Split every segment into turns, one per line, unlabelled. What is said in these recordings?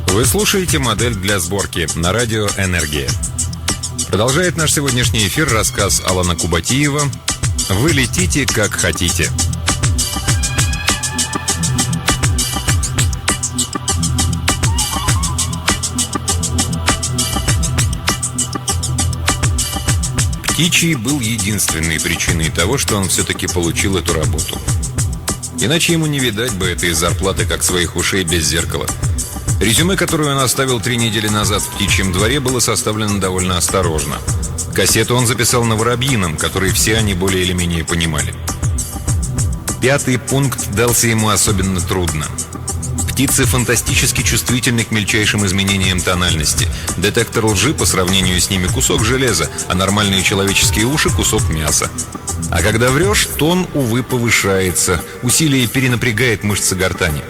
Вы слушаете «Модель для сборки» на радио «Энергия». Продолжает наш сегодняшний эфир рассказ Алана Кубатиева «Вы летите, как хотите». Птичий был единственной причиной того, что он все-таки получил эту работу. Иначе ему не видать бы этой зарплаты, как своих ушей без зеркала. Резюме, которое он оставил 3 недели назад в птичьем дворе, было составлено довольно осторожно. Кассету он записал на воробьином, который все они более или менее понимали. 5-й пункт дался ему особенно трудно. Птицы фантастически чувствительны к мельчайшим изменениям тональности. Детектор лжи по сравнению с ними кусок железа, а нормальные человеческие уши – кусок мяса. А когда врешь, тон, увы, повышается. Усилие перенапрягает мышцы гортани.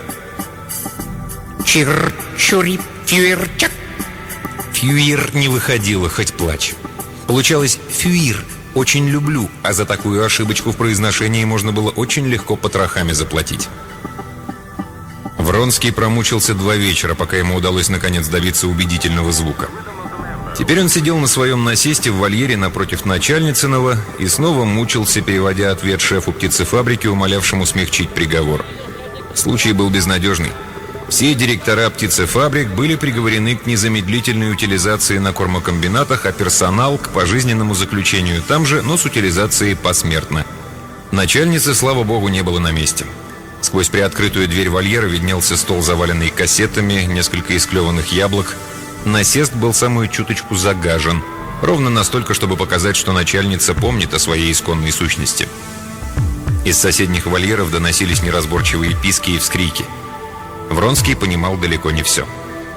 Чир-чури-фьюир-чак.
Фьюир не выходило, хоть плачь. Получалось «фьюир» – «очень люблю», а за такую ошибочку в произношении можно было очень легко потрохами заплатить. Вронский промучился 2 вечера, пока ему удалось наконец добиться убедительного звука. Теперь он сидел на своем насесте в вольере напротив начальницыного и снова мучился, переводя ответ шефу птицефабрики, умолявшему смягчить приговор. Случай был безнадежный. Все директора птицефабрик были приговорены к незамедлительной утилизации на кормокомбинатах, а персонал — к пожизненному заключению там же, но с утилизацией посмертно. Начальницы, слава богу, не было на месте. Сквозь приоткрытую дверь вольера виднелся стол, заваленный кассетами, несколько исклеванных яблок. Насест был самую чуточку загажен, ровно настолько, чтобы показать, что начальница помнит о своей исконной сущности. Из соседних вольеров доносились неразборчивые писки и вскрики. Вронский понимал далеко не все.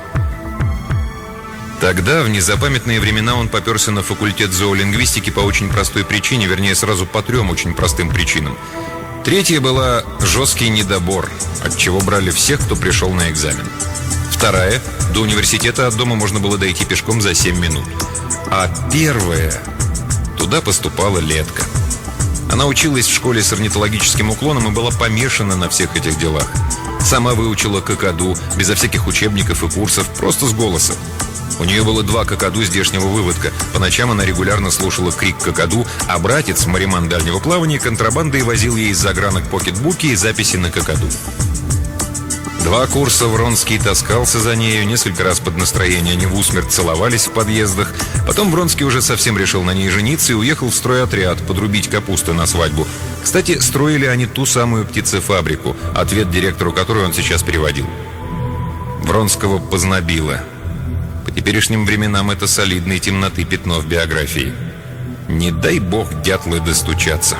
Тогда, в незапамятные времена, он попёрся на факультет зоолингвистики по очень простой причине, вернее, сразу по 3 очень простым причинам. 3-я была жесткий недобор, от чего брали всех, кто пришел на экзамен. 2-я — до университета от дома можно было дойти пешком за 7 минут. А 1-я — туда поступала Летка. Она училась в школе с орнитологическим уклоном и была помешана на всех этих делах. Сама выучила какаду, безо всяких учебников и курсов, просто с голоса. У нее было 2 какаду здешнего выводка. По ночам она регулярно слушала крик какаду, а братец, мариман дальнего плавания, контрабандой возил ей из загранок покетбуки и записи на какаду. 2 курса Вронский таскался за нею, несколько раз под настроение они в усмерть целовались в подъездах. Потом Вронский уже совсем решил на ней жениться и уехал в стройотряд подрубить капусты на свадьбу. Кстати, строили они ту самую птицефабрику, ответ директору которой он сейчас переводил. Вронского познобило. По теперешним временам это солидной темноты пятно в биографии. Не дай бог дятлы достучаться.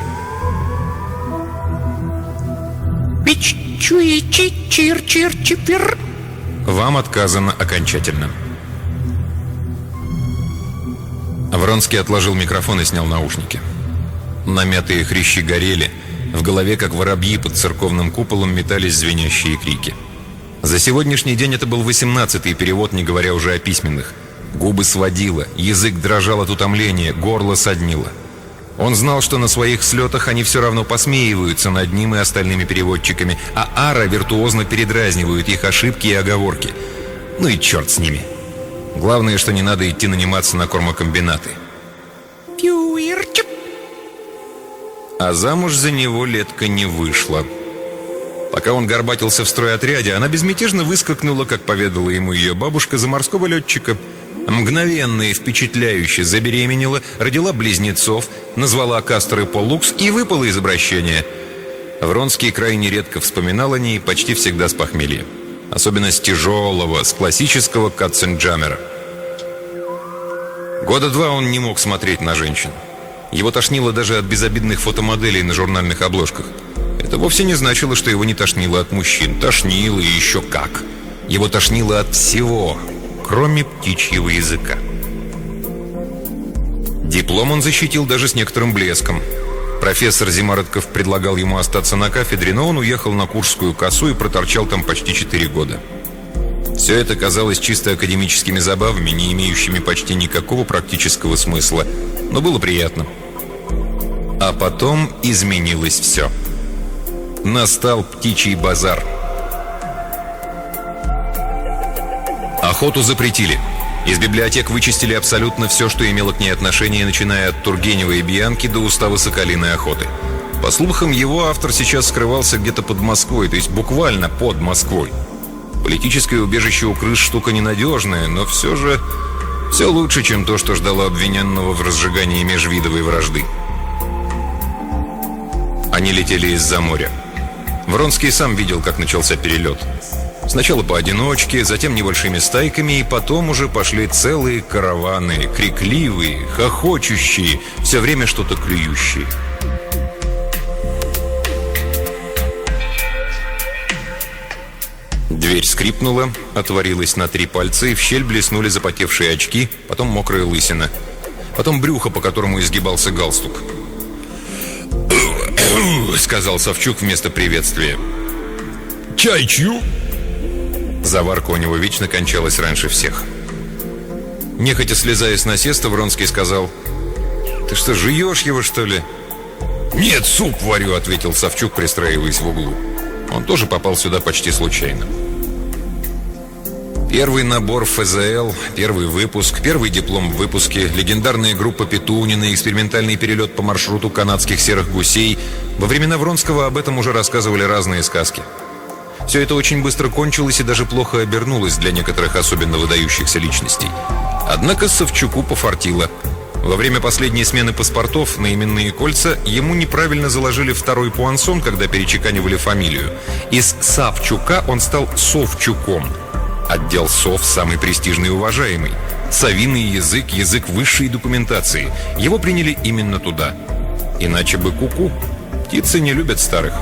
Пич-чуи-чи-чир-чир-чипир.
Вам отказано окончательно. Вронский отложил микрофон и снял наушники. Намятые хрящи горели. В голове, как воробьи под церковным куполом, метались звенящие крики. За сегодняшний день это был 18-й перевод, не говоря уже о письменных. Губы сводило, язык дрожал от утомления, горло соднило. Он знал, что на своих слетах они все равно посмеиваются над ним и остальными переводчиками, а ара виртуозно передразнивают их ошибки и оговорки. Ну и черт с ними. Главное, что не надо идти наниматься на кормокомбинаты.
Фьюир-чак.
А замуж за него Летка не вышла. Пока он горбатился в стройотряде, она безмятежно выскакнула, как поведала ему ее бабушка, за морского летчика. Мгновенно и впечатляюще забеременела, родила близнецов, назвала Кастер и Поллукс и выпала из обращения. Вронский крайне редко вспоминал о ней, почти всегда с похмелья. Особенно с тяжелого, с классического катценджаммера. 2 года он не мог смотреть на женщин. Его тошнило даже от безобидных фотомоделей на журнальных обложках. Это вовсе не значило, что его не тошнило от мужчин. Тошнило и еще как. Его тошнило от всего, кроме птичьего языка. Диплом он защитил даже с некоторым блеском. Профессор Зимородков предлагал ему остаться на кафедре, но он уехал на Куршскую косу и проторчал там почти 4 года. Все это казалось чисто академическими забавами, не имеющими почти никакого практического смысла, но было приятно. А потом изменилось все. Настал птичий базар. Охоту запретили. Из библиотек вычистили абсолютно все, что имело к ней отношение, начиная от Тургенева и Бьянки до устава соколиной охоты. По слухам, его автор сейчас скрывался где-то под Москвой, то есть буквально под Москвой. Политическое убежище у крыш штука ненадежная, но все же все лучше, чем то, что ждало обвиненного в разжигании межвидовой вражды. Они летели из-за моря. Вронский сам видел, как начался перелет. Сначала поодиночке, затем небольшими стайками, и потом уже пошли целые караваны, крикливые, хохочущие, все время что-то клюющие. Дверь скрипнула, отворилась на 3 пальца, и в щель блеснули запотевшие очки, потом мокрая лысина, потом брюхо, по которому изгибался галстук. «Сказал Савчук вместо приветствия.
Чай чью?»
Заварка у него вечно кончалась раньше всех. Нехотя слезая с насеста, Вронский сказал: «Ты что, жуешь его, что ли?»
«Нет, суп варю», —
ответил Савчук, пристраиваясь в углу. Он тоже попал сюда почти случайно. Первый набор ФЗЛ, первый выпуск, первый диплом в выпуске, легендарная группа Петунина, экспериментальный перелет по маршруту канадских серых гусей. Во времена Вронского об этом уже рассказывали разные сказки. Все это очень быстро кончилось и даже плохо обернулось для некоторых особенно выдающихся личностей. Однако Савчуку пофартило. Во время последней смены паспортов на именные кольца ему неправильно заложили второй пуансон, когда перечеканивали фамилию. Из Савчука он стал Совчуком. Отдел СОВ самый престижный и уважаемый. Совиный язык, язык высшей документации. Его приняли именно туда. Иначе бы куку. Птицы не любят старых.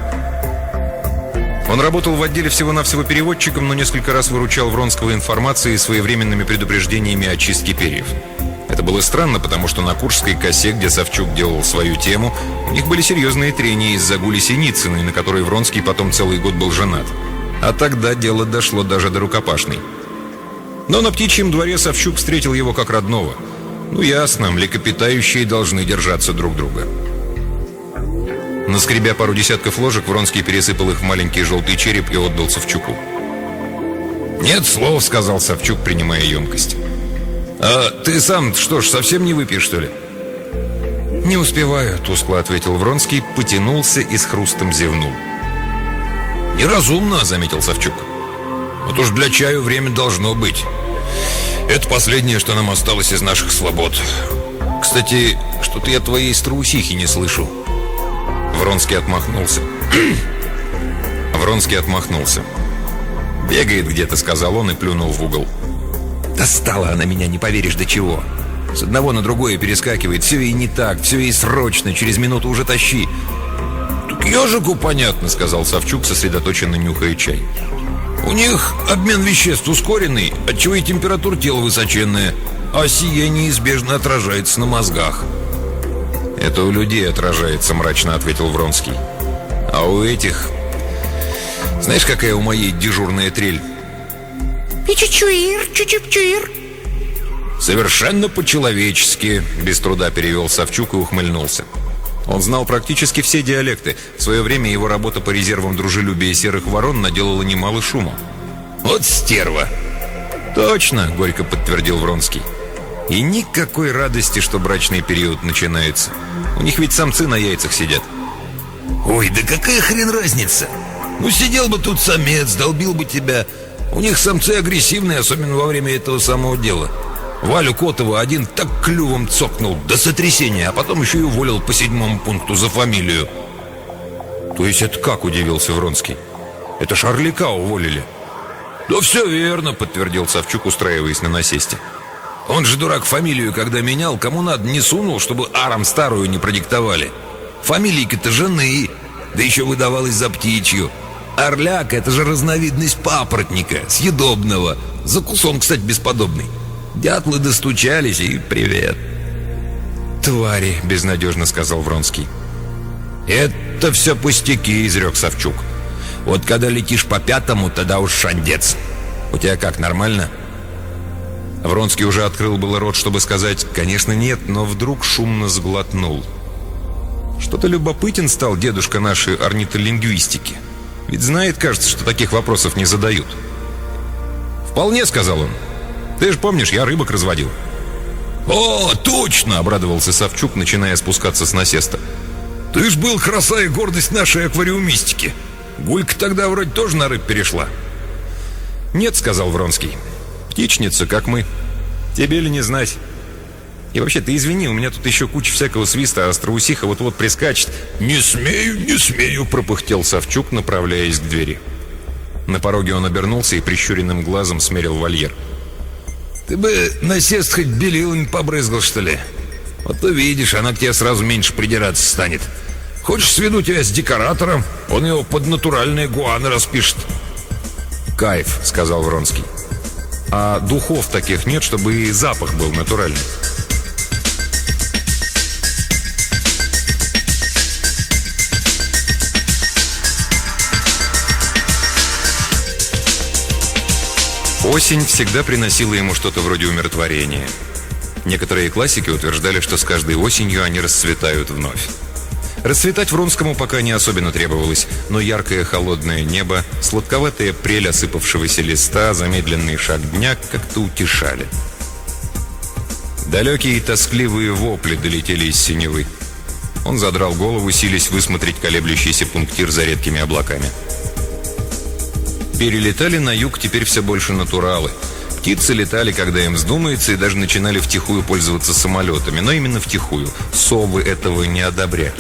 Он работал в отделе всего-навсего переводчиком, но несколько раз выручал Вронского информацией и своевременными предупреждениями о чистке перьев. Это было странно, потому что на Куршской косе, где Савчук делал свою тему, у них были серьезные трения из-за Гули Синицыной, на которой Вронский потом целый год был женат. А тогда дело дошло даже до рукопашной. Но на птичьем дворе Савчук встретил его как родного. Ну ясно, млекопитающие должны держаться друг друга. Наскребя пару десятков ложек, Вронский пересыпал их в маленький желтый череп и отдал Савчуку. «Нет слов», — сказал Савчук, принимая емкость. «А ты сам что ж, совсем не выпьешь, что ли?» «Не успеваю», — тускло ответил Вронский, потянулся и с хрустом зевнул. «Неразумно», — заметил Савчук. «Вот уж для чаю время должно быть. Это последнее, что нам осталось из наших свобод. Кстати, что-то я твоей страусихи не слышу». Вронский отмахнулся. «Бегает где-то», — сказал он и плюнул в угол. «Достала она меня, не поверишь до чего. С одного на другое перескакивает. Все ей не так, все ей срочно, через минуту уже тащи». «Так ежику понятно», — сказал Савчук, сосредоточенно нюхая чай. «У них обмен веществ ускоренный, отчего и температура тела высоченная, а сие неизбежно отражается на мозгах». «Это у людей отражается», — мрачно ответил Вронский. «А у этих... Знаешь, какая у моей дежурная трель?»
Пичичуир, чучипчуир.
«Совершенно по-человечески», — без труда перевел Савчук и ухмыльнулся. Он знал практически все диалекты. В свое время его работа по резервам дружелюбия серых ворон наделала немало шума. «Вот стерва!» «Точно», — горько подтвердил Вронский. «И никакой радости, что брачный период начинается. У них ведь самцы на яйцах сидят».
«Ой, да какая хрен разница? Ну сидел бы тут самец, долбил бы тебя. У них самцы агрессивные, особенно во время этого самого дела. Валю Котову один так клювом цокнул до сотрясения, а потом еще и уволил по 7-му пункту за фамилию».
«То есть это как?» — удивился Вронский. «Это ж Орлика уволили».
«Да все верно», — подтвердил Савчук, устраиваясь на насесте. «Он же, дурак, фамилию, когда менял, кому надо не сунул, чтобы арам старую не продиктовали. Фамилийка-то жены, да еще выдавалась за птичью. Орляк — это же разновидность папоротника, съедобного. Закусон, кстати, бесподобный. Дятлы достучались, и привет».
«Твари», — безнадежно сказал Вронский.
«Это все пустяки», — изрек Савчук. «Вот когда летишь по 5-му, тогда уж шандец. У тебя как, нормально?»
Вронский уже открыл было рот, чтобы сказать «конечно нет», но вдруг шумно сглотнул. Что-то любопытен стал дедушка нашей орнитолингвистики. Ведь знает, кажется, что таких вопросов не задают. «Вполне», — сказал он. «Ты же помнишь, я рыбок разводил».
«О, точно!»
— обрадовался Савчук, начиная спускаться с насеста.
«Ты ж был краса и гордость нашей аквариумистики. Гулька тогда вроде тоже на рыб перешла».
«Нет», — сказал Вронский. «Птичница, как мы. Тебе ли не знать? И вообще, ты извини, у меня тут еще куча всякого свиста, а остроусиха вот-вот прискачет».
«Не смею», —
пропыхтел Савчук, направляясь к двери. На пороге он обернулся и прищуренным глазом смерил вольер.
«Ты бы насест хоть белилами побрызгал, что ли? Вот увидишь, она к тебе сразу меньше придираться станет. Хочешь, сведу тебя с декоратором? Он его под натуральные гуаны распишет».
«Кайф», — сказал Вронский. «А духов таких нет, чтобы и запах был натуральный?» Осень всегда приносила ему что-то вроде умиротворения. Некоторые классики утверждали, что с каждой осенью они расцветают вновь. Расцветать Вронскому пока не особенно требовалось, но яркое холодное небо, сладковатая прель осыпавшегося листа, замедленный шаг дня как-то утешали. Далекие и тоскливые вопли долетели из синевы. Он задрал голову, силясь высмотреть колеблющийся пунктир за редкими облаками. Перелетали на юг теперь все больше натуралы. Птицы летали, когда им вздумается, и даже начинали втихую пользоваться самолетами, но именно втихую. Совы этого не одобряли.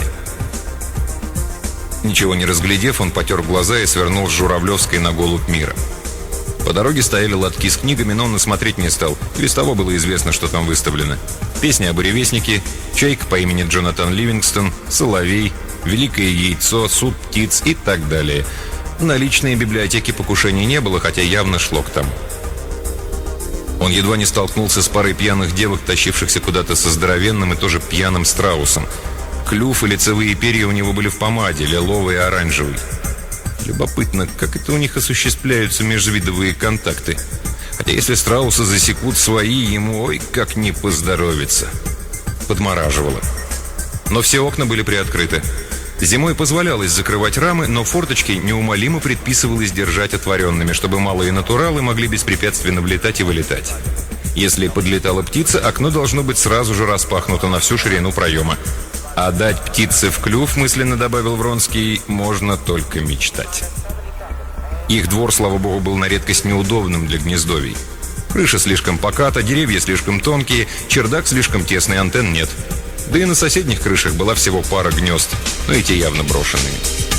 Ничего не разглядев, он потер глаза и свернул с Журавлевской на голубь мира. По дороге стояли лотки с книгами, но он и смотреть не стал. И без того было известно, что там выставлено. Песни о буревестнике, чайка по имени Джонатан Ливингстон, соловей, великое яйцо, суд птиц и так далее. На личной библиотеке покушений не было, хотя явно шло к тому. Он едва не столкнулся с парой пьяных девок, тащившихся куда-то со здоровенным и тоже пьяным страусом. Клюв и лицевые перья у него были в помаде, лиловый и оранжевый. Любопытно, как это у них осуществляются межвидовые контакты. Хотя если страуса засекут свои, ему ой как не поздоровится. Подмораживало. Но все окна были приоткрыты. Зимой позволялось закрывать рамы, но форточки неумолимо предписывалось держать отворенными, чтобы малые натуралы могли беспрепятственно влетать и вылетать. Если подлетала птица, окно должно быть сразу же распахнуто на всю ширину проема. А дать птице в клюв, мысленно добавил Вронский, можно только мечтать. Их двор, слава богу, был на редкость неудобным для гнездовий. Крыша слишком поката, деревья слишком тонкие, чердак слишком тесный, антенн нет. Да и на соседних крышах была всего пара гнезд, но эти явно брошенные.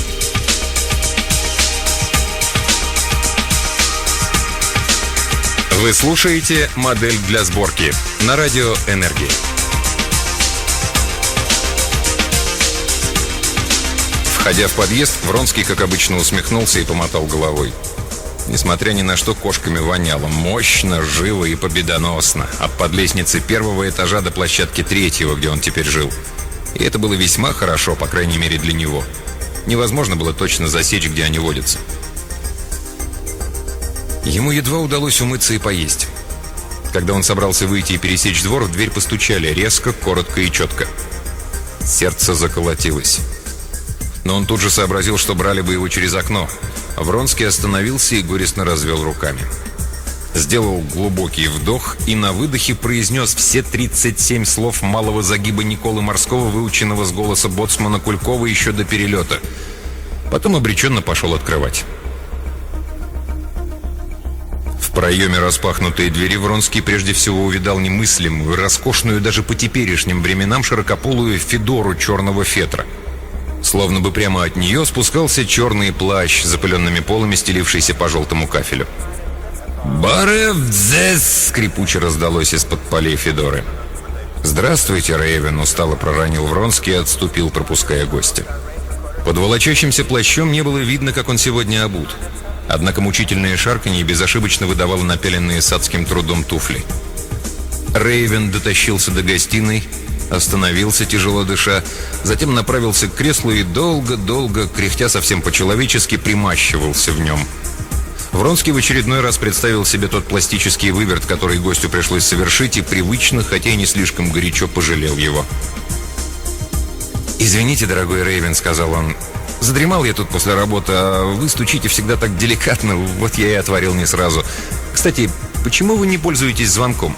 Вы слушаете «Модель для сборки» на радио «Энергия». Входя в подъезд, Вронский, как обычно, усмехнулся и помотал головой. Несмотря ни на что, кошками воняло. Мощно, живо и победоносно. От подлестницы первого этажа до площадки третьего, где он теперь жил. И это было весьма хорошо, по крайней мере для него. Невозможно было точно засечь, где они водятся. Ему едва удалось умыться и поесть. Когда он собрался выйти и пересечь двор, в дверь постучали резко, коротко и четко. Сердце заколотилось. Но он тут же сообразил, что брали бы его через окно. Вронский остановился и горестно развел руками. Сделал глубокий вдох и на выдохе произнес все 37 слов малого загиба Николы Морского, выученного с голоса боцмана Кулькова еще до перелета. Потом обреченно пошел открывать. В проеме распахнутой двери Вронский прежде всего увидал немыслимую, роскошную даже по теперешним временам широкополую федору черного фетра. Словно бы прямо от нее спускался черный плащ, запыленными полами стелившийся по желтому кафелю. «Баревдзес!» — скрипуче раздалось из-под полей федоры. «Здравствуйте, Рейвен!» — устало проронил Вронский и отступил, пропуская гостя. Под волочащимся плащом не было видно, как он сегодня обут. Однако мучительное шарканье безошибочно выдавало напяленные с адским трудом туфли. Рейвен дотащился до гостиной, остановился, тяжело дыша, затем направился к креслу и долго-долго, кряхтя совсем по-человечески, примащивался в нем. Вронский в очередной раз представил себе тот пластический выверт, который гостю пришлось совершить, и привычно, хотя и не слишком горячо, пожалел его. «Извините, дорогой Рейвен», — сказал он, — «задремал я тут после работы, а вы стучите всегда так деликатно, вот я и отворил не сразу. Кстати, почему вы не пользуетесь звонком?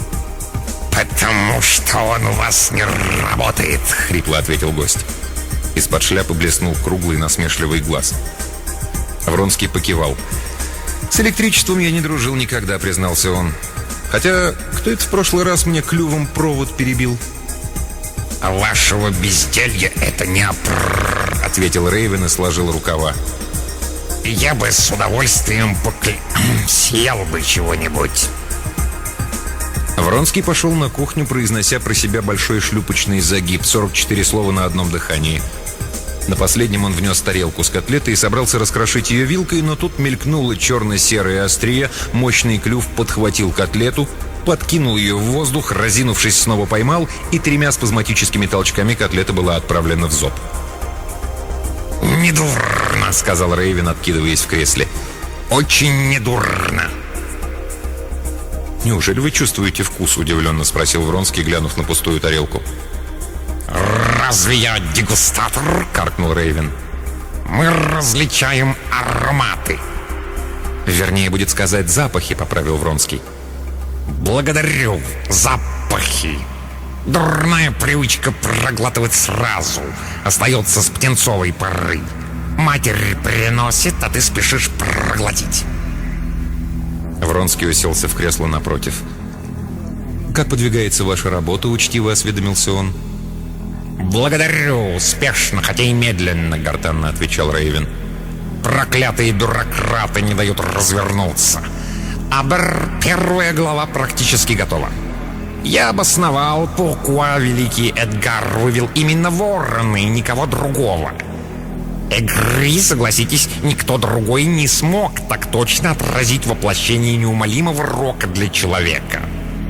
Потому что он у вас не работает.
— хрипло ответил гость. Из-под шляпы блеснул круглый насмешливый глаз. Вронский покивал. «С электричеством я не дружил никогда», — признался он. «Хотя, кто это в прошлый раз мне клювом провод перебил?»
А вашего безделья это не
— ответил Рейвен и сложил рукава.
Я бы с удовольствием съел бы чего-нибудь.
Вронский пошел на кухню, произнося про себя большой шлюпочный загиб, 44 слова на одном дыхании. На последнем он внес тарелку с котлетой и собрался раскрошить ее вилкой, но тут мелькнуло черно-серое острие, мощный клюв подхватил котлету, подкинул ее в воздух, разинувшись, снова поймал, и 3 спазматическими толчками котлета была отправлена в зоб.
«Недурно», —
сказал Рейвен, откидываясь в кресле.
«Очень недурно».
«Неужели вы чувствуете вкус?» — удивленно спросил Вронский, глянув на пустую тарелку.
«Разве я дегустатор?» —
каркнул Рейвен.
«Мы различаем ароматы».
«Вернее, будет сказать, запахи», — поправил Вронский.
«Благодарю. Запахи. Дурная привычка проглатывать сразу. Остается с птенцовой поры. Матерь приносит, а ты спешишь проглотить».
Вронский уселся в кресло напротив. «Как подвигается ваша работа?» — учтиво осведомился он.
«Благодарю. Успешно, хотя и медленно», — гортанно отвечал Рейвен. «Проклятые бюрократы не дают развернуться. Первая глава практически готова. Я обосновал, pourquoi великий Эдгар вывел именно вороны и никого другого. Эгри, согласитесь, никто другой не смог так точно отразить воплощение неумолимого рока для человека».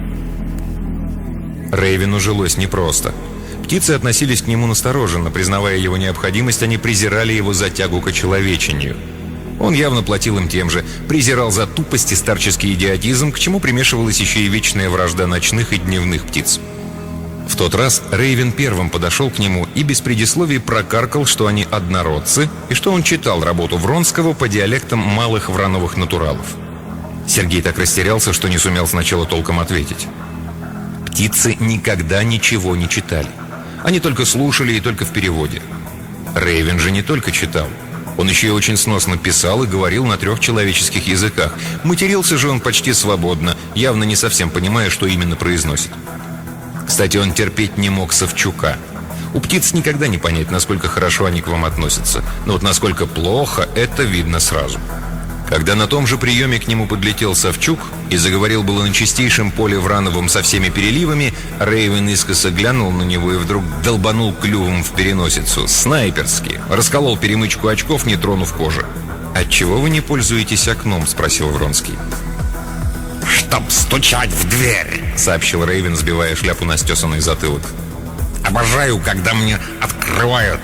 Рейвену жилось непросто. Птицы относились к нему настороженно. Признавая его необходимость, они презирали его за тягу к очеловечению. Он явно платил им тем же, презирал за тупость и старческий идиотизм, к чему примешивалась еще и вечная вражда ночных и дневных птиц. В тот раз Рейвен первым подошел к нему и без предисловий прокаркал, что они однородцы, и что он читал работу Вронского по диалектам малых врановых натуралов. Сергей так растерялся, что не сумел сначала толком ответить. Птицы никогда ничего не читали. Они только слушали и только в переводе. Рейвен же не только читал. Он еще и очень сносно писал и говорил на 3 человеческих языках. Матерился же он почти свободно, явно не совсем понимая, что именно произносит. Кстати, он терпеть не мог Савчука. У птиц никогда не понять, насколько хорошо они к вам относятся. Но вот насколько плохо, это видно сразу. Когда на том же приеме к нему подлетел Савчук и заговорил было на чистейшем поле Врановом со всеми переливами, Рейвен искоса глянул на него и вдруг долбанул клювом в переносицу. Снайперски. Расколол перемычку очков, не тронув кожи. «Отчего вы не пользуетесь окном?» — спросил Вронский.
«Чтоб стучать в дверь»,
— сообщил Рейвен, сбивая шляпу на стесанный затылок.
«Обожаю, когда мне открывают».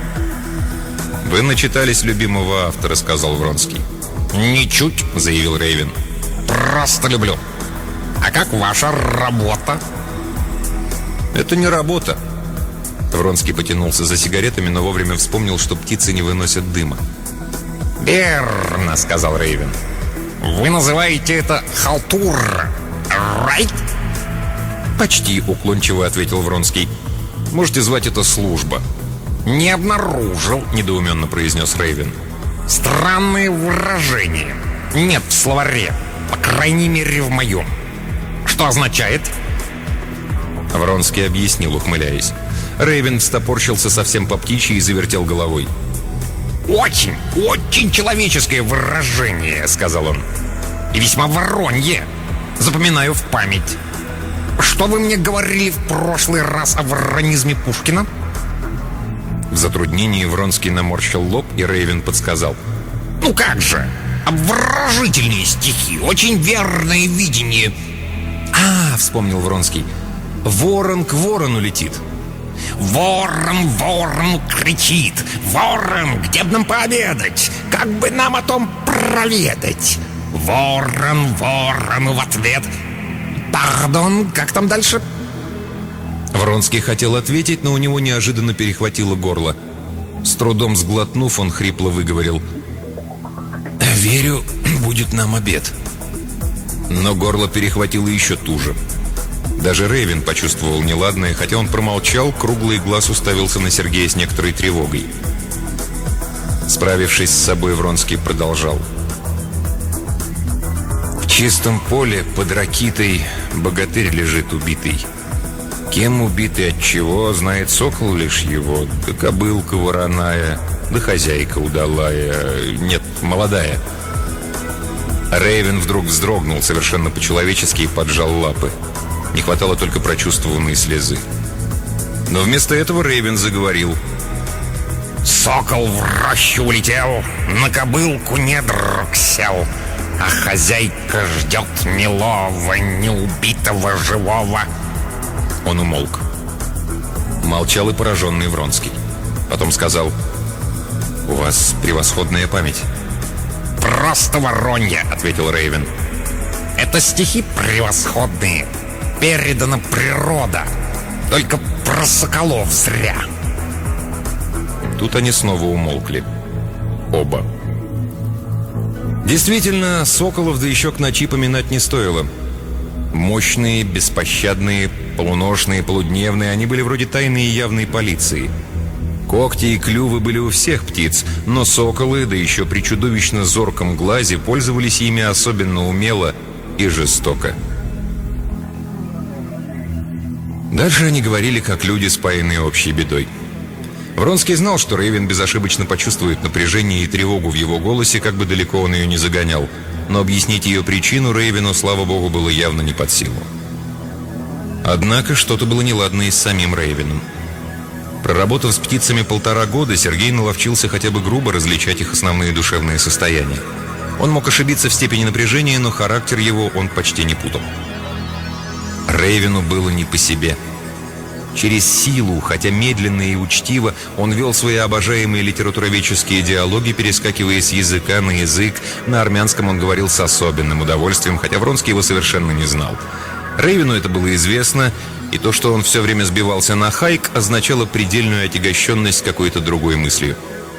«Вы начитались любимого автора», — сказал Вронский.
«Ничуть», —
заявил Рейвен.
«Просто люблю. А как ваша работа?»
«Это не работа». Вронский потянулся за сигаретами, но вовремя вспомнил, что птицы не выносят дыма.
«Верно», — сказал Рейвен. «Вы называете это халтура, right?»
«Почти», — уклончиво ответил Вронский. «Можете звать это служба».
«Не обнаружил»,
— недоуменно произнес Рейвен.
«Странные выражения. Нет в словаре. По крайней мере, в моем. Что означает?»
Вронский объяснил, ухмыляясь. Рейвен встопорщился совсем по птичьи и завертел головой.
«Очень, очень человеческое выражение», — сказал он. «И весьма воронье. Запоминаю в память. Что вы мне говорили в прошлый раз о воронизме Пушкина?»
В затруднении Вронский наморщил лоб, и Рейвен подсказал.
«Ну как же! Обворожительные стихи, очень верное видение».
«А, — вспомнил Вронский, — ворон к ворону летит».
«Ворон ворону кричит: ворон, где б нам пообедать? Как бы нам о том проведать?» Ворон ворону в ответ: «Пардон, как там дальше?»
Вронский хотел ответить, но у него неожиданно перехватило горло. С трудом сглотнув, он хрипло выговорил: «Верю, будет нам обед». Но горло перехватило еще туже. Даже Рейвен почувствовал неладное, хотя он промолчал, круглый глаз уставился на Сергея с некоторой тревогой. Справившись с собой, Вронский продолжал. В чистом поле под ракитой богатырь лежит убитый. Кем убитый, от чего, знает сокол лишь его, да кобылка вороная, да хозяйка удалая, нет, молодая. Рейвен вдруг вздрогнул совершенно по-человечески и поджал лапы. Не хватало только прочувствованной слезы. Но вместо этого Рейвен заговорил.
Сокол в рощу улетел, на кобылку недруг сел, а хозяйка ждет милого, неубитого живого.
Он умолк. Молчал и пораженный Вронский. Потом сказал: «У вас превосходная память».
«Просто воронья», — ответил Рейвен. «Это стихи превосходные. Передана природа. Только про соколов зря».
Тут они снова умолкли. Оба. Действительно, соколов да еще к ночи поминать не стоило. Мощные, беспощадные, полуношные, полудневные, они были вроде тайной и явной полиции. Когти и клювы были у всех птиц, но соколы, да еще при чудовищно зорком глазе, пользовались ими особенно умело и жестоко. Дальше они говорили, как люди, спаянные общей бедой. Вронский знал, что Рейвен безошибочно почувствует напряжение и тревогу в его голосе, как бы далеко он ее не загонял. Но объяснить ее причину Рейвену, слава богу, было явно не под силу. Однако что-то было неладно и с самим Рейвеном. Проработав с птицами 1,5 года, Сергей наловчился хотя бы грубо различать их основные душевные состояния. Он мог ошибиться в степени напряжения, но характер его он почти не путал. Рейвену было не по себе. Через силу, хотя медленно и учтиво, он вел свои обожаемые литературоведческие диалоги, перескакивая с языка на язык. На армянском он говорил с особенным удовольствием, хотя Вронский его совершенно не знал. Рейвену это было известно, и то, что он все время сбивался на хайк, означало предельную отягощенность какой-то другой мыслью.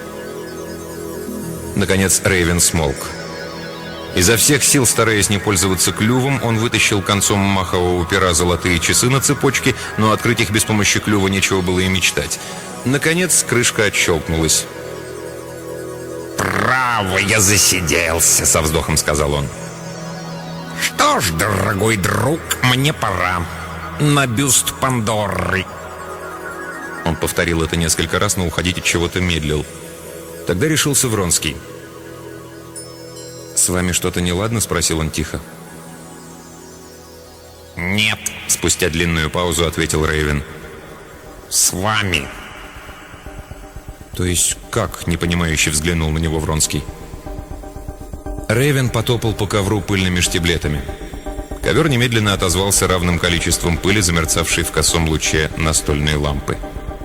Наконец Рейвен смолк. Изо всех сил, стараясь не пользоваться клювом, он вытащил концом махового пера золотые часы на цепочке, но открыть их без помощи клюва нечего было и мечтать. Наконец крышка отщелкнулась.
«Право, я засиделся», — со вздохом сказал он. «Что ж, дорогой друг, мне пора. На бюст Пандоры».
Он повторил это несколько раз, но уходить от чего-то медлил. Тогда решился Вронский. «С вами что-то неладно?» — спросил он тихо.
«Нет»,
— спустя длинную паузу ответил Рейвен.
«С вами».
«То есть как?» — непонимающе взглянул на него Вронский. Рейвен потопал по ковру пыльными штиблетами. Ковер немедленно отозвался равным количеством пыли, замерцавшей в косом луче настольной лампы.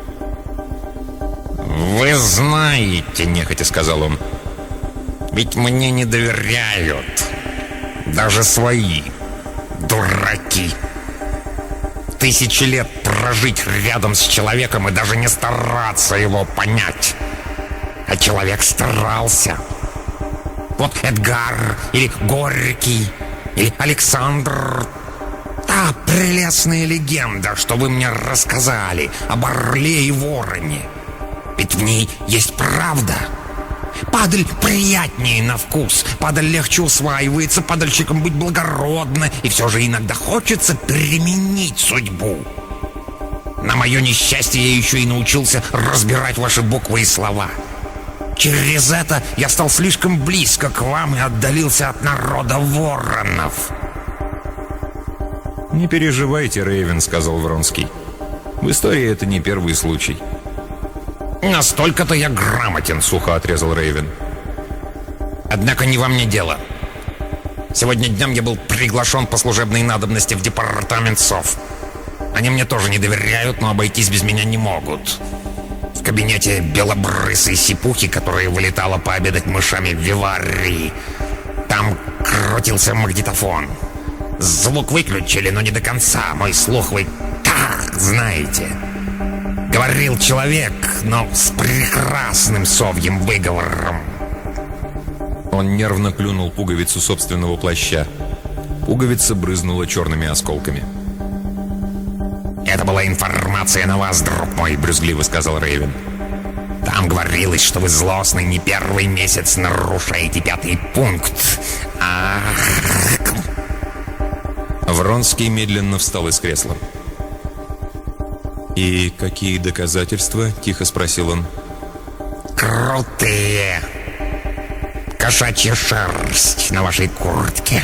«Вы знаете», — нехотя сказал он, — «ведь мне не доверяют. Даже свои дураки. 1000 лет прожить рядом с человеком и даже не стараться его понять. А человек старался. Вот Эдгар, или Горький, или Александр. Та прелестная легенда, что вы мне рассказали об орле и вороне. Ведь в ней есть правда. Падаль приятнее на вкус, падаль легче усваивается, падальщикам быть благородно, и все же иногда хочется переменить судьбу. На мое несчастье я еще и научился разбирать ваши буквы и слова. Через это я стал слишком близко к вам и отдалился от народа воронов».
«Не переживайте, Рейвен», — сказал Вронский. «В истории это не первый случай».
«Настолько-то я грамотен», — сухо отрезал Рейвен. «Однако не во мне дело. Сегодня днем я был приглашен по служебной надобности в департамент СОВ. Они мне тоже не доверяют, но обойтись без меня не могут. В кабинете белобрысой сипухи, которая вылетала пообедать мышами в Виварии, там крутился магнитофон. Звук выключили, но не до конца. Мой слух вы как знаете. Говорил человек, но с прекрасным совьим выговором».
Он нервно клюнул пуговицу собственного плаща. Пуговица брызнула черными осколками.
«Это была информация на вас, друг мой», — брюзгливо сказал Рейвен. «Там говорилось, что вы злостный не первый месяц нарушаете 5-й пункт.
Вронский медленно встал из кресла. «И какие доказательства?» — тихо спросил он.
«Крутые. Кошачья шерсть на вашей куртке».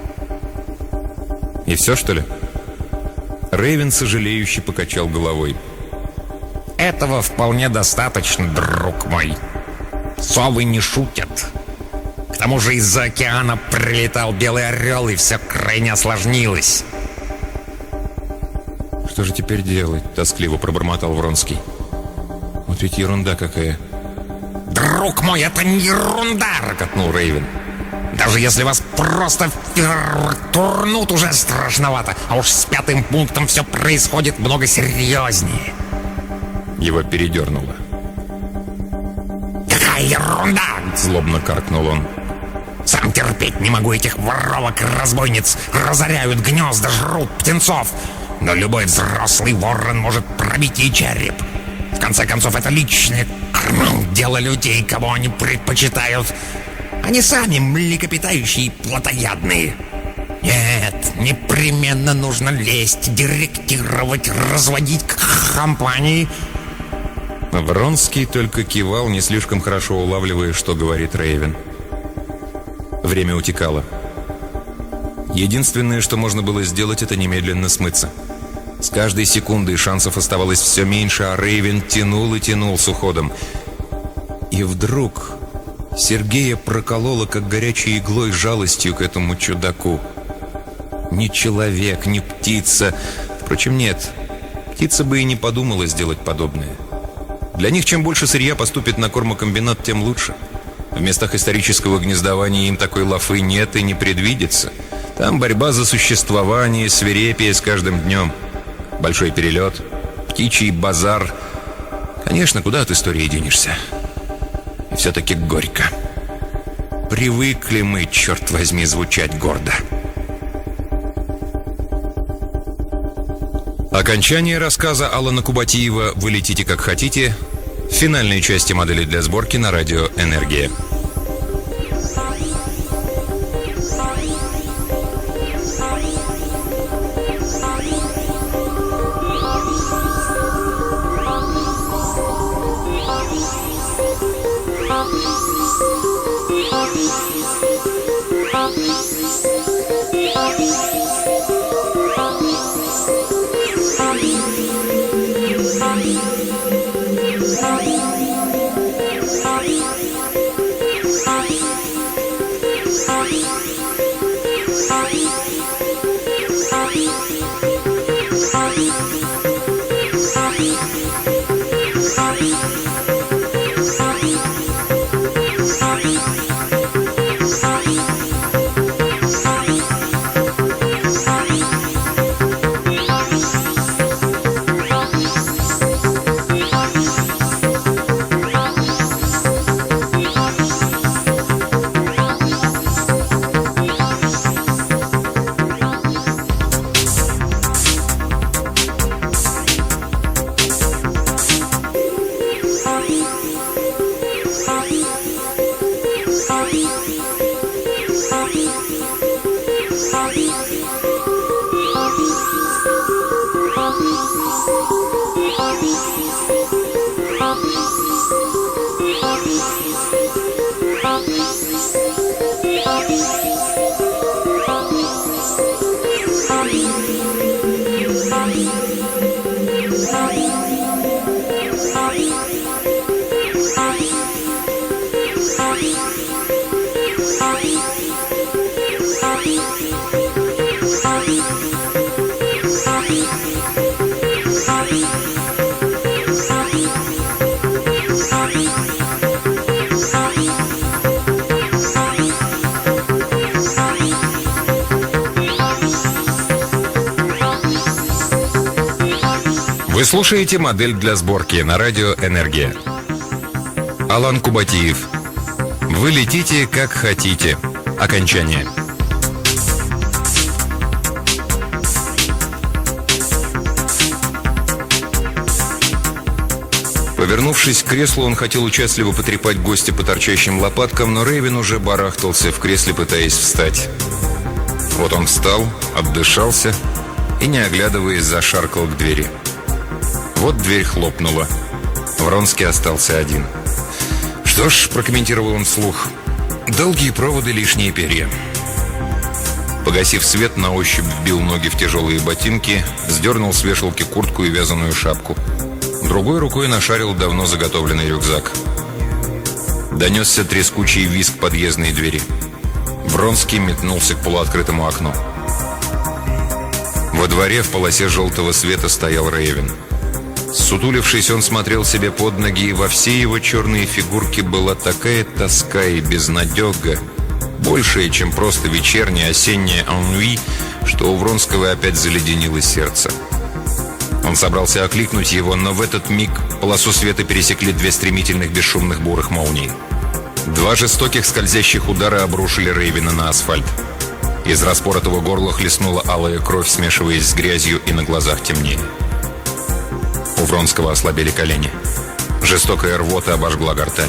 «И все, что ли?» Рейвен сожалеюще покачал головой.
«Этого вполне достаточно, друг мой. Совы не шутят. К тому же из-за океана прилетал белый орел, и все крайне осложнилось».
«Что же теперь делать?» — тоскливо пробормотал Вронский. «Вот ведь ерунда какая».
«Друг мой, это не ерунда!» — рокотнул Рейвен. «Даже если вас просто турнут, уже страшновато. А уж с 5-м пунктом все происходит много серьезнее».
Его передернуло.
«Какая ерунда!» —
Злобно каркнул он.
«Сам терпеть не могу этих воровок и разбойниц. Разоряют гнезда, жрут птенцов. Но любой взрослый ворон может пробить ей череп. В конце концов, это личное дело людей, кого они предпочитают. Они сами млекопитающие и плотоядные. Нет, непременно нужно лезть, директировать, разводить компании».
Вронский только кивал, не слишком хорошо улавливая, что говорит Рейвен. Время утекало. Единственное, что можно было сделать, это немедленно смыться. С каждой секундой шансов оставалось все меньше, а Рейвен тянул и тянул с уходом. И вдруг Сергея проколола, как горячей иглой, жалостью к этому чудаку. Ни человек, ни птица. Впрочем, нет. Птица бы и не подумала сделать подобное. Для них чем больше сырья поступит на кормокомбинат, тем лучше. В местах исторического гнездования им такой лафы нет и не предвидится. Там борьба за существование свирепее с каждым днем. Большой перелет, птичий базар. Конечно, куда от истории денешься? И все-таки горько. Привыкли мы, черт возьми, звучать гордо. Окончание рассказа Алана Кубатиева «Вы летите как хотите» в финальной части модели для сборки на радио «Энергия». Вы слушаете модель для сборки на радио «Энергия». Алан Кубатиев. «Вы летите как хотите». Окончание. Повернувшись к креслу, он хотел участливо потрепать гостя по торчащим лопаткам, но Рейвен уже барахтался в кресле, пытаясь встать. Вот он встал, отдышался и, не оглядываясь, зашаркал к двери. Вот дверь хлопнула. Вронский остался один. «Что ж», — прокомментировал он вслух, — «долгие проводы, лишние перья». Погасив свет, на ощупь вбил ноги в тяжелые ботинки, сдернул с вешалки куртку и вязаную шапку. Другой рукой нашарил давно заготовленный рюкзак. Донесся трескучий визг подъездной двери. Вронский метнулся к полуоткрытому окну. Во дворе в полосе желтого света стоял Рейвен. Сутулившись, он смотрел себе под ноги, и во всей его черной фигурке была такая тоска и безнадега, большая, чем просто вечернее осеннее ennui, что у Вронского опять заледенило сердце. Он собрался окликнуть его, но в этот миг полосу света пересекли две стремительных бесшумных бурых молнии. Два жестоких скользящих удара обрушили Рейвена на асфальт. Из распоротого горла хлестнула алая кровь, смешиваясь с грязью, и на глазах темнее. У Вронского ослабели колени. Жестокая рвота обожгла гортань.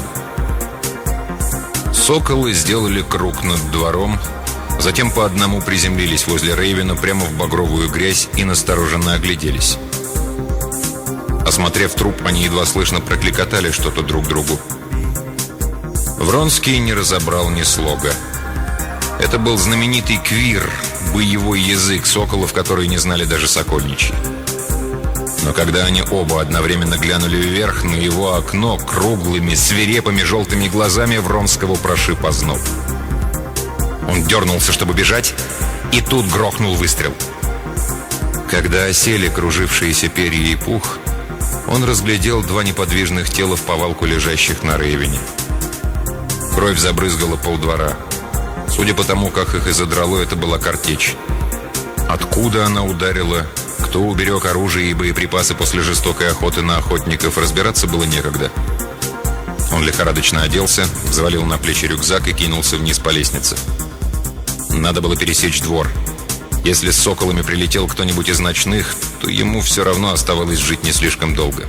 Соколы сделали круг над двором, затем по одному приземлились возле Рейвена прямо в багровую грязь и настороженно огляделись. Осмотрев труп, они едва слышно прокликотали что-то друг другу. Вронский не разобрал ни слога. Это был знаменитый квир, боевой язык соколов, который не знали даже сокольничьи. Но когда они оба одновременно глянули вверх, на его окно круглыми, свирепыми желтыми глазами Вронского прошиб озноб. Он дернулся, чтобы бежать, и тут грохнул выстрел. Когда осели кружившиеся перья и пух, он разглядел два неподвижных тела вповалку, лежащих на Рейвене. Кровь забрызгала полдвора. Судя по тому, как их изодрало, это была картечь. Откуда она ударила, кто уберег оружие и боеприпасы после жестокой охоты на охотников, разбираться было некогда. Он лихорадочно оделся, взвалил на плечи рюкзак и кинулся вниз по лестнице. Надо было пересечь двор. Если с соколами прилетел кто-нибудь из ночных, то ему все равно оставалось жить не слишком долго.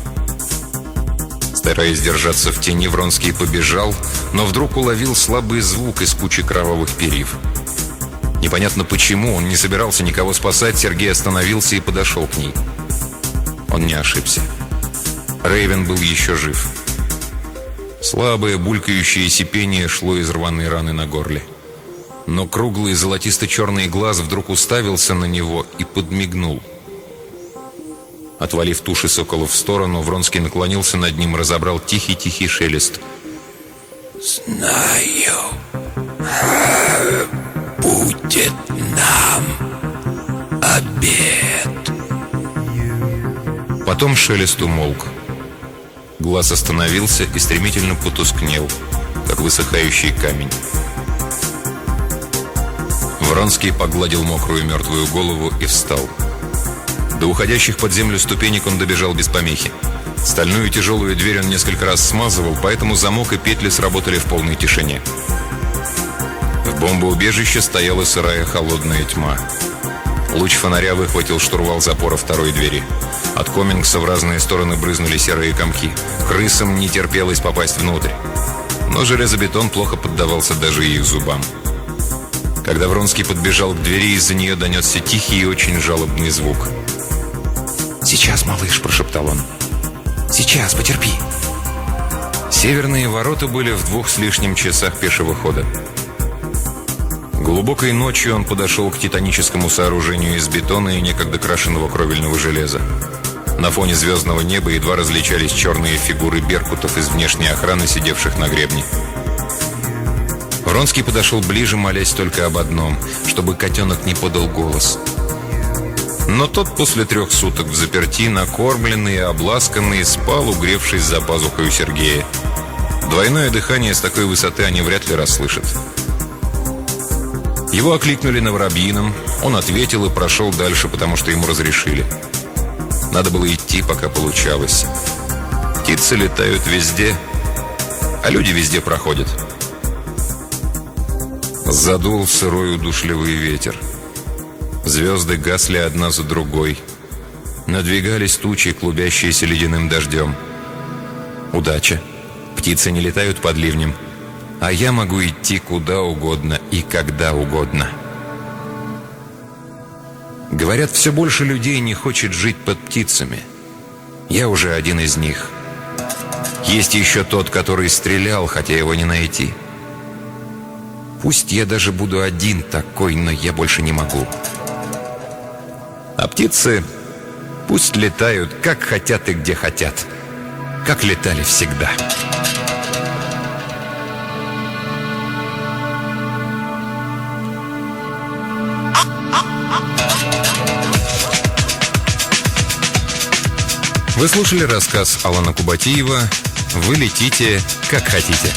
Стараясь держаться в тени, Вронский побежал, но вдруг уловил слабый звук из кучи кровавых перьев. Непонятно почему, он не собирался никого спасать, Сергей остановился и подошел к ней. Он не ошибся. Рейвен был еще жив. Слабое булькающее сипение шло из рваной раны на горле. Но круглый золотисто-черный глаз вдруг уставился на него и подмигнул. Отвалив туши соколов в сторону, Вронский наклонился над ним и разобрал тихий-тихий шелест.
«Знаю, будет нам обед».
Потом шелест умолк. Глаз остановился и стремительно потускнел, как высыхающий камень. Вронский погладил мокрую мертвую голову и встал. До уходящих под землю ступенек он добежал без помехи. Стальную тяжелую дверь он несколько раз смазывал, поэтому замок и петли сработали в полной тишине. В бомбоубежище стояла сырая холодная тьма. Луч фонаря выхватил штурвал запора второй двери. От комингса в разные стороны брызнули серые комки. Крысам не терпелось попасть внутрь. Но железобетон плохо поддавался даже их зубам. Когда Вронский подбежал к двери, из-за нее донесся тихий и очень жалобный звук.
«Сейчас, малыш», — прошептал он. «Сейчас, потерпи».
Северные ворота были в 2 с лишним часах пешего хода. Глубокой ночью он подошел к титаническому сооружению из бетона и некогда крашеного кровельного железа. На фоне звездного неба едва различались черные фигуры беркутов из внешней охраны, сидевших на гребне. Вронский подошел ближе, молясь только об одном, чтобы котенок не подал голос. Но тот после 3 суток в заперти, накормленный и обласканный, спал, угревшись за пазухой у Сергея. Двойное дыхание с такой высоты они вряд ли расслышат. Его окликнули на Воробьином, он ответил и прошел дальше, потому что ему разрешили. Надо было идти, пока получалось. Птицы летают везде, а люди везде проходят. Задул сырой удушливый ветер. Звезды гасли одна за другой. Надвигались тучи, клубящиеся ледяным дождем. Удача. Птицы не летают под ливнем, а я могу идти куда угодно и когда угодно. Говорят, все больше людей не хочет жить под птицами. Я уже один из них. Есть еще тот, который стрелял, хотя его не найти. Пусть я даже буду один такой, но я больше не могу. А птицы пусть летают, как хотят и где хотят, как летали всегда. Вы слушали рассказ Алана Кубатиева «Вы летите, как хотите».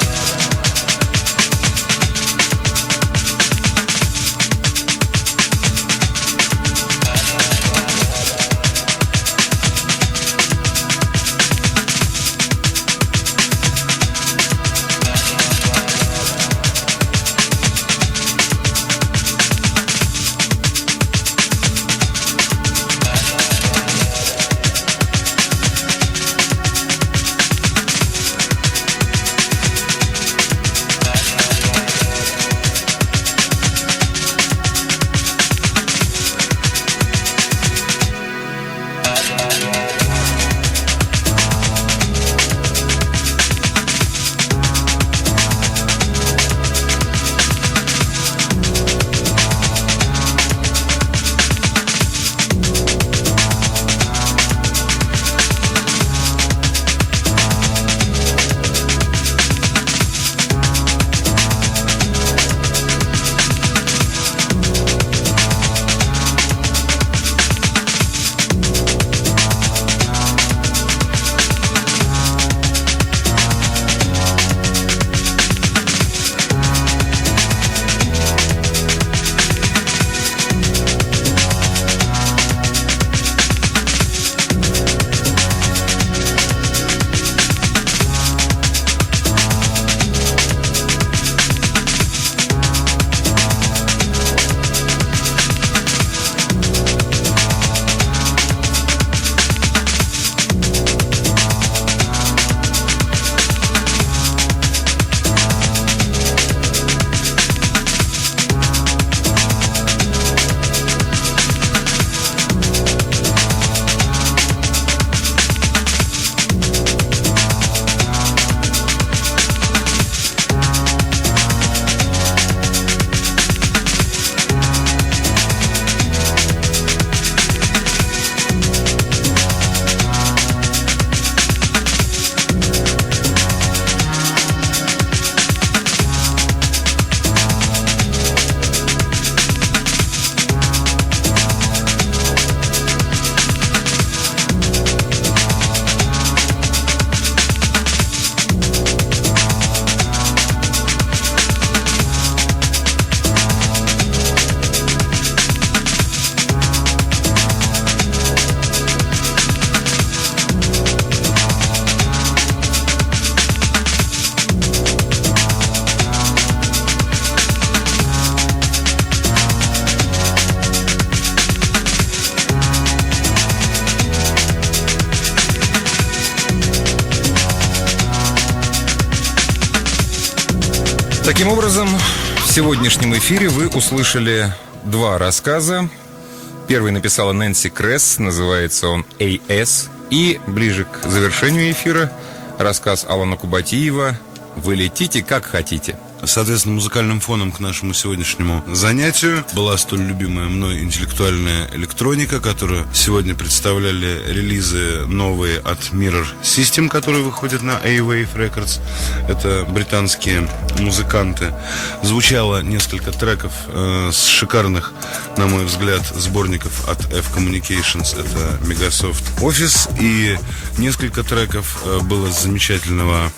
Таким образом, в сегодняшнем эфире вы услышали два рассказа. Первый написала Нэнси Кресс, называется он «AS». И ближе к завершению эфира рассказ Алана Кубатиева «Вы летите, как хотите».
Соответственно, музыкальным фоном к нашему сегодняшнему занятию была столь любимая мной интеллектуальная электроника, которую сегодня представляли релизы новые от Mirror System, которые выходят на A-Wave Records. Это британские музыканты. Звучало несколько треков с шикарных, на мой взгляд, сборников от F-Communications. Это Megasoft Office. И несколько треков было с замечательного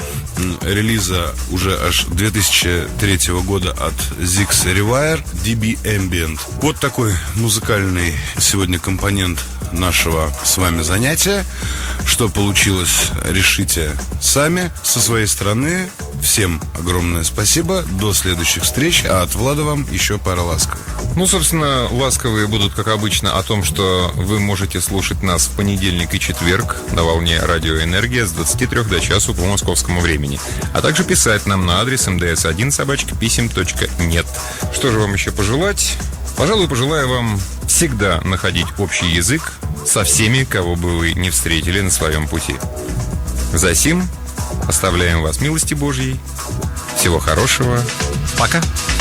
релиза уже аж 2003 года от Zix Rewire, DB Ambient. Вот такой музыкальный сегодня компонент нашего с вами занятия. Что получилось, решите сами. Со своей стороны Всем огромное спасибо. До следующих встреч. А от Влада вам еще пара ласковых.
Ну, собственно, ласковые будут, как обычно, о том, что вы можете слушать нас в понедельник и четверг на волне «Радио Энергия» с 23 до часу по московскому времени. А также писать нам на адрес mds1@pisem.net. Что же вам еще пожелать? Пожалуй, пожелаю вам всегда находить общий язык со всеми, кого бы вы не встретили на своем пути. Засим оставляем вас милости Божьей. Всего хорошего. Пока.